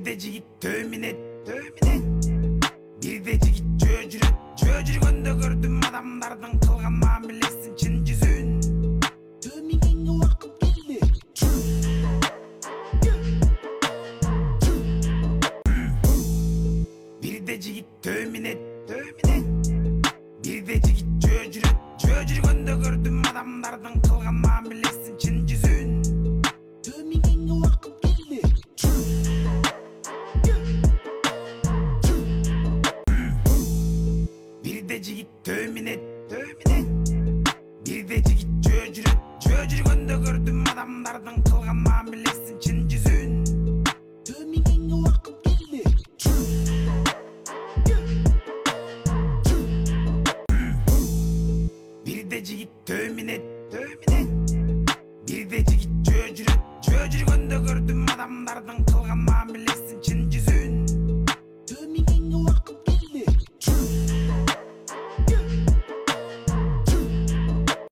Birde jigit töminet. Birde jigit жүргөндө көрдүм адамдардын кылган мамилесин чын жүзүн. Tömigenge убакыт келди. Birde jigit töminet. Birde jigit жүргөндө көрдүм адамдардын кылган мамилесин чын жүзүн. Tömigenge убакыт келди. Birde jigit töminet. Birde jigit жүргөндө көрдүм адамдардын кылган мамилесин чын жүзүн. Tömigenge убакыт келди. Birde jigit töminet. Birde jigit жүргөндө көрдүм адамдардын